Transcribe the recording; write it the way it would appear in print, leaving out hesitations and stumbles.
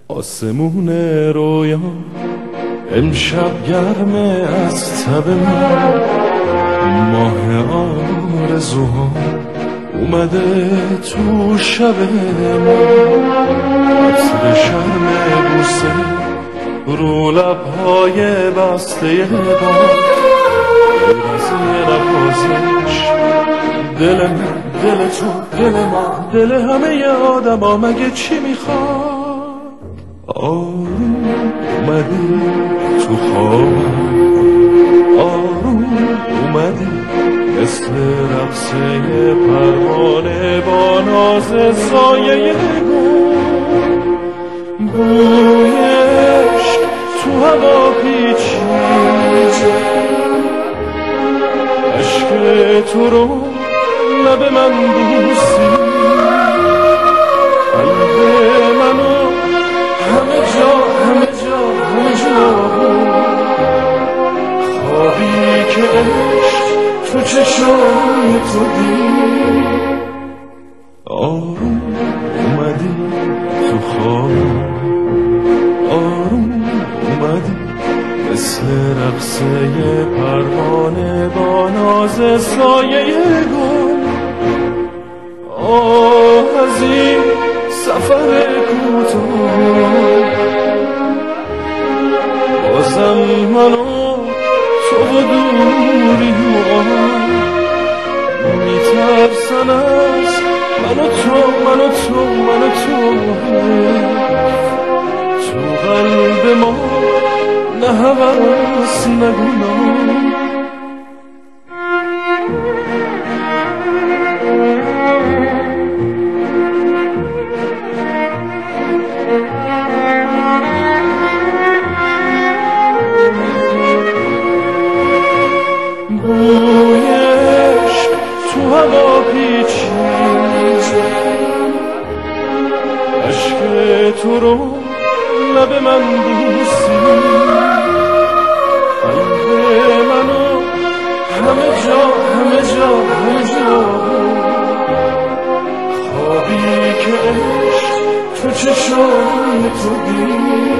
آسمون رویا امشب گرمه از تب من، ماه آرزوها اومده تو شب من، عطر شرم بوسه رو لبهای بسته باد، غیر از یه نوازش دل من، دل تو، دل من، دل همه آدم ها مگه چی میخواد؟ آروم اومدی تو خوابم، آروم اومدی مثل رقصه پروانه با ناز سایه گل، بویش تو هوا پیچید، عشق تو رو لب من بوسی، قلب منو همه جا همه جا همه جا خوابی که عشق تو چشم تو دید. آروم اومدی تو خواب، آروم اومدی مثل رقصه پروانه با ناز سایه گل. آه از این سفر کوتاه بازم منو تو و دوری میترسن از من و تو قلب ما نه هوس نه گناه. بویش تو هوا پیچید، عشق تو رو لب من بوسی، قلب منو همه جا همه جا همه جا خوابی که عشق تو چشم تو دید.